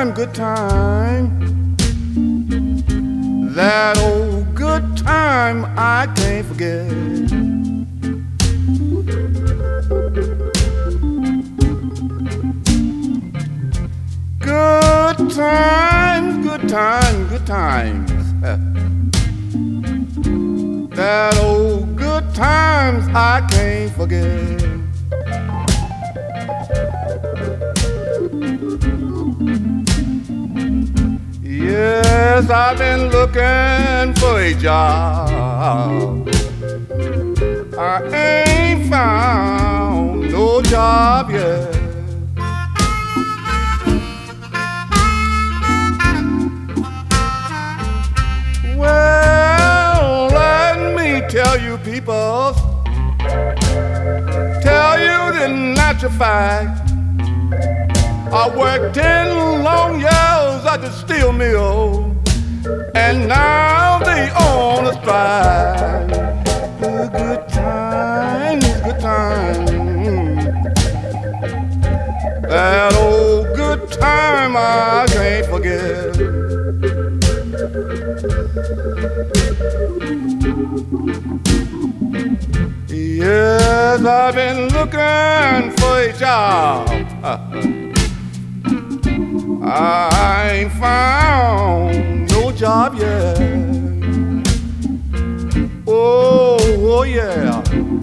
good time. That old good time I can't forget. Good times, good times, good times. That old good times I can't forget. Yes, I've been looking for a job. I ain't found no job yet. Well, let me tell you people, tell you the natural fact. I worked 10 long years at the steel mill, and now they on a strike. Good times, good times. That old good time I can't forget. Yes, I've been looking for a job. I ain't found no job yet. Oh yeah.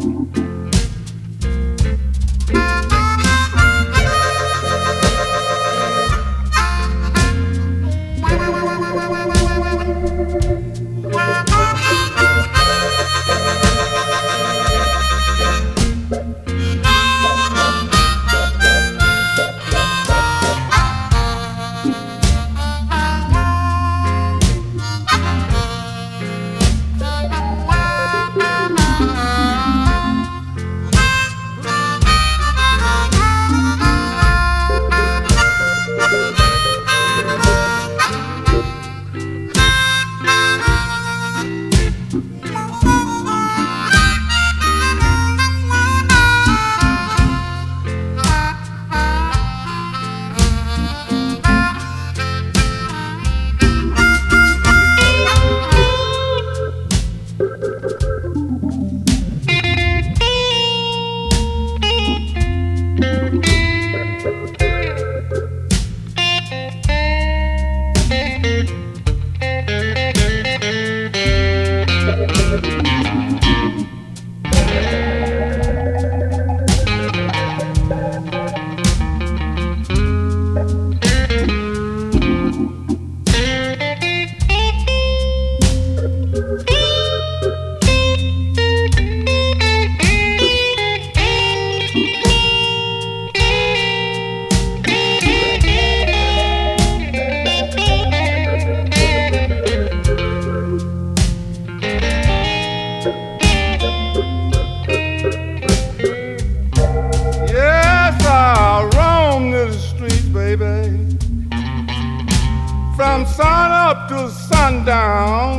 From sun up to sundown,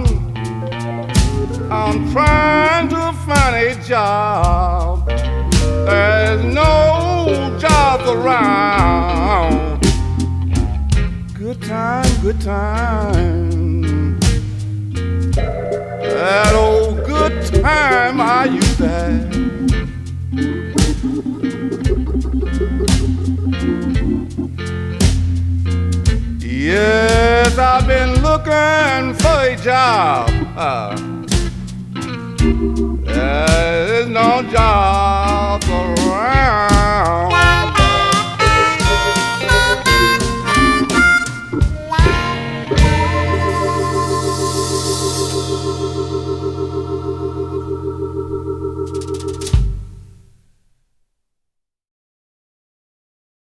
I'm trying to find a job. There's no jobs around. Good time, good time. That old good time I used to have. Yes, I've been looking for a job. There's no job